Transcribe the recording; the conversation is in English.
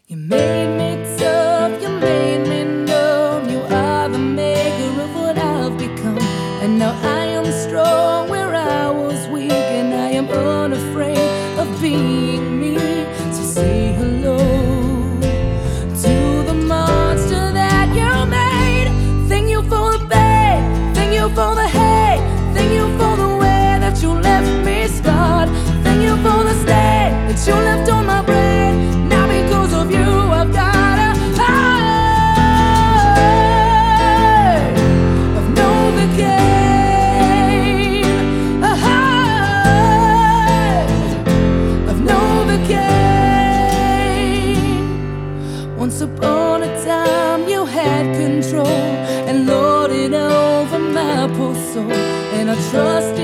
You made me tough, you made me numb. You are the maker of what I've become. And now I am strong where I was weak, and I am unafraid of being me. So say hello to the monster that you made. Thank you for the pain, thank you for the hate, thank you for the way that you left me scarred. Thank you for the stain that you left on my brain. Now because of you I've got a high. I've known the game, a high. I've known the game. Once upon a time you had control and lorded over my poor soul, and I trust